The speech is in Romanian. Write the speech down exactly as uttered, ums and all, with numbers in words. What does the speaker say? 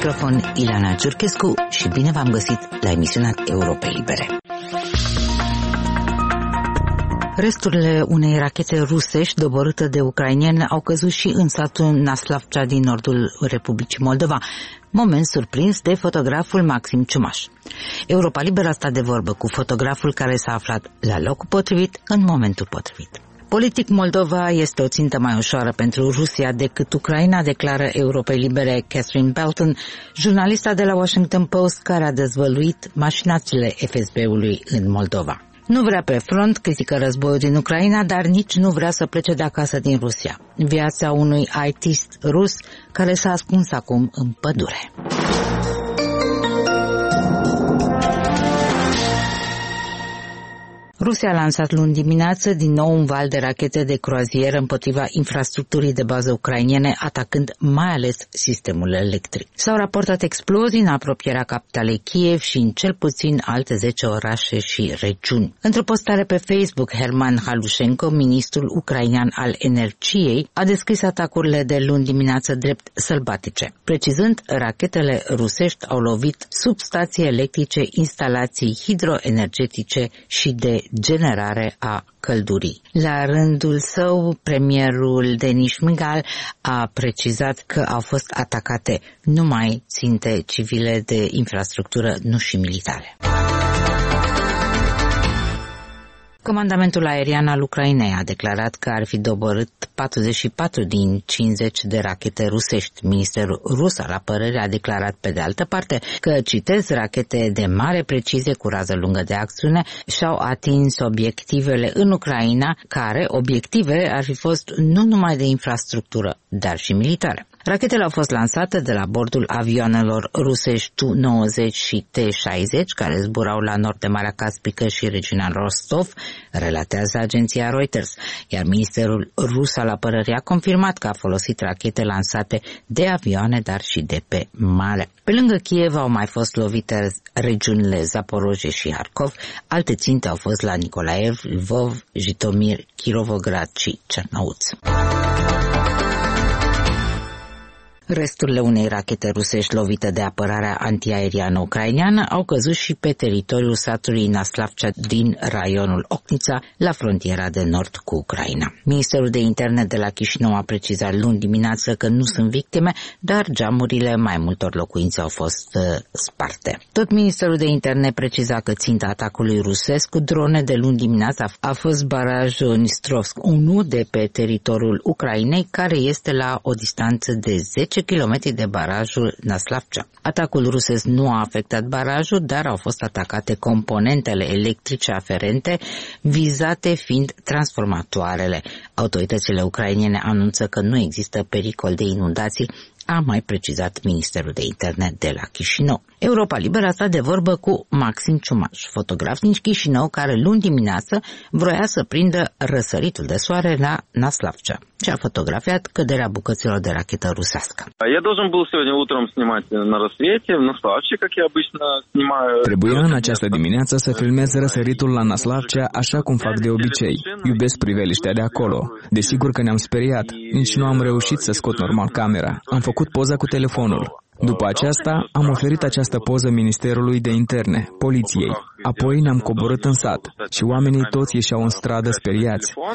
microfon Ileana Ciurchescu și bine v-am găsit la emisiunea Europe Libere. Resturile unei rachete rusești doborâtă de ucraineni au căzut și în satul Naslavca din nordul Republicii Moldova, moment surprins de fotograful Maxim Ciumaș. Europa Liberă a stat de vorbă cu fotograful care s-a aflat la locul potrivit în momentul potrivit. Politic, Moldova este o țintă mai ușoară pentru Rusia decât Ucraina, declară Europei Libere Catherine Belton, jurnalista de la Washington Post care a dezvăluit mașinațiile F S B-ului în Moldova. Nu vrea pe front, critică războiul din Ucraina, dar nici nu vrea să plece de acasă din Rusia. Viața unui artist rus care s-a ascuns acum în pădure. Rusia a lansat luni dimineață din nou un val de rachete de croazieră împotriva infrastructurii de bază ucrainene, atacând mai ales sistemul electric. S-au raportat explozii în apropierea capitalei Kiev și în cel puțin alte zece orașe și regiuni. Într-o postare pe Facebook, Herman Halushenko, ministrul ucrainean al energiei, a descris atacurile de luni dimineață drept sălbatice. Precizând, rachetele rusești au lovit substații electrice, instalații hidroenergetice și de generare a căldurii. La rândul său, premierul Denis Shmyhal a precizat că au fost atacate numai ținte civile de infrastructură, nu și militare. Comandamentul aerian al Ucrainei a declarat că ar fi doborât patruzeci și patru din cincizeci de rachete rusești. Ministerul rus al apărării a declarat pe de altă parte că, citez, rachete de mare precizie cu rază lungă de acțiune și-au atins obiectivele în Ucraina, care obiective ar fi fost nu numai de infrastructură, dar și militare. Rachetele au fost lansate de la bordul avioanelor rusești Tu nouăzeci și T șaizeci, care zburau la nord de Marea Caspică și regiunea Rostov, relatează agenția Reuters, iar Ministerul rus al apărării a confirmat că a folosit rachete lansate de avioane, dar și de pe mare. Pe lângă Kiev au mai fost lovite regiunile Zaporozhye și Harkov, alte ținte au fost la Nikolaev, Lvov, Jitomir, Kirovograd și Cernăuț. Resturile unei rachete rusești lovite de apărarea antiaeriană ucraineană au căzut și pe teritoriul satului Naslavca din raionul Ochnița, la frontiera de nord cu Ucraina. Ministerul de Interne de la Chișinău a precizat luni dimineață că nu sunt victime, dar geamurile mai multor locuințe au fost uh, sparte. Tot Ministerul de Interne preciza că ținta atacului rusesc cu drone de luni dimineață a fost barajul Nistrovsk unu de pe teritoriul Ucrainei, care este la o distanță de zece kilometri de barajul Naslavca. Atacul rusesc nu a afectat barajul, dar au fost atacate componentele electrice aferente, vizate fiind transformatoarele. Autoritățile ucrainene anunță că nu există pericol de inundații, a mai precizat Ministerul de Interne de la Chișinău. Europa Liberă a stat de vorbă cu Maxim Ciumaș, fotograf din Chișinău, care luni dimineață vroia să prindă răsăritul de soare la Naslavca și a fotografiat căderea bucăților de rachetă rusească. Trebuia în această dimineață să filmez răsăritul la Naslavca așa cum fac de obicei. Iubesc priveliștea de acolo. Desigur că ne-am speriat, nici nu am reușit să scot normal camera. Am făcut poza cu telefonul. După aceasta, am oferit această poză Ministerului de Interne, poliției. Apoi ne-am coborât în sat și oamenii toți ieșeau în stradă speriați.